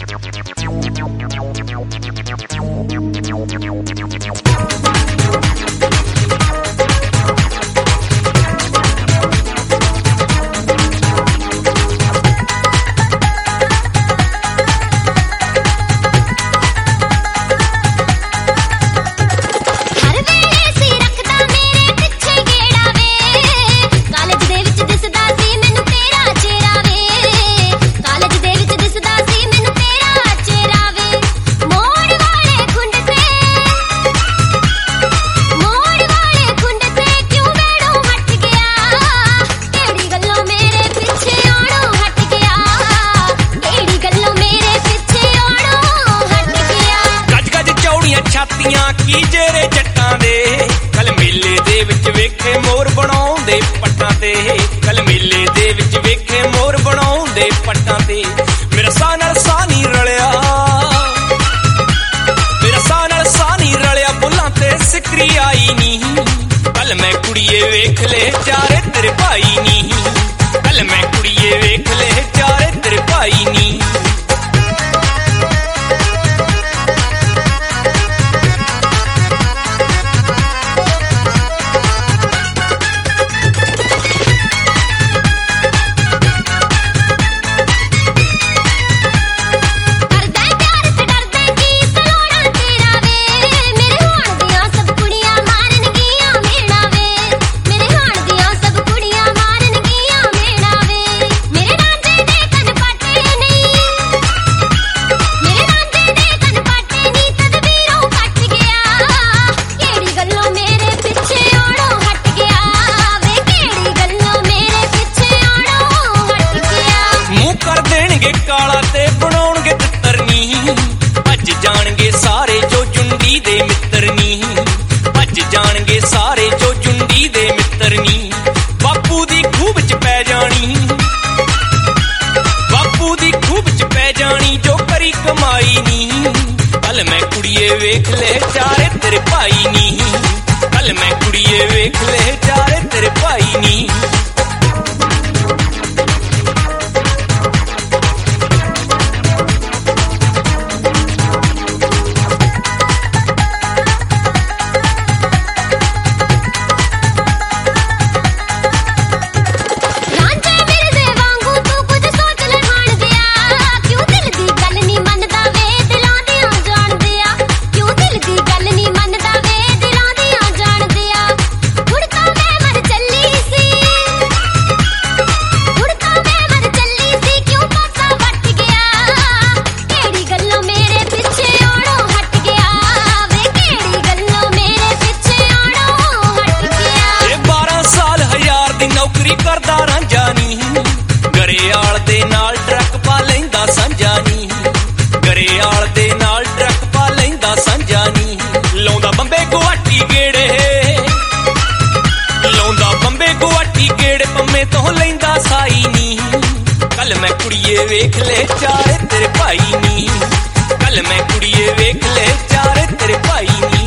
की जेरे जट्टां दे कल मेले दे विच वेखे मोर बनाउंदे पट्टां ते कल मेले दे विच वेखे मोर बनाउंदे पट्टां ते मेरा साह नाल साह नी रलिया मेरा साह नाल साह नी रलिया बुल्लां ते सिकरी आई नी कल मैं कुड़िए वेख ले चारे तेरे भाई नी कल मैं कुड़िए वेख ले चारे तेरे भाई नी काला ते बनाउणगे तित्तर नी भज जाणगे सारे जो जुंडी दे मित्तर नी भज जाणगे सारे जो जुंडी दे मित्तर नी बापू दी खूब च पै जानी बापू दी खूब च पै जानी जो करी कमाई नी कल मैं कुड़िए वेख ले चारे तेरे भाई नी कल मैं कुड़िए वेख ले चारे तेरे भाई नी करदा रांझा नी गरेआल दे नाल ट्रक पा लैंदा सांझा नी गरेआल दे नाल ट्रक पा लैंदा सांझा नी लाउंदा बंबे गुवाटी गेड़े लाउंदा बंबे गुवाटी गेड़े पंमे तो लैंदा साई नी कल मैं कुड़िए वेख ले चारे तेरे भाई नी कल मैं कुड़िए वेख ले चारे तेरे भाई नी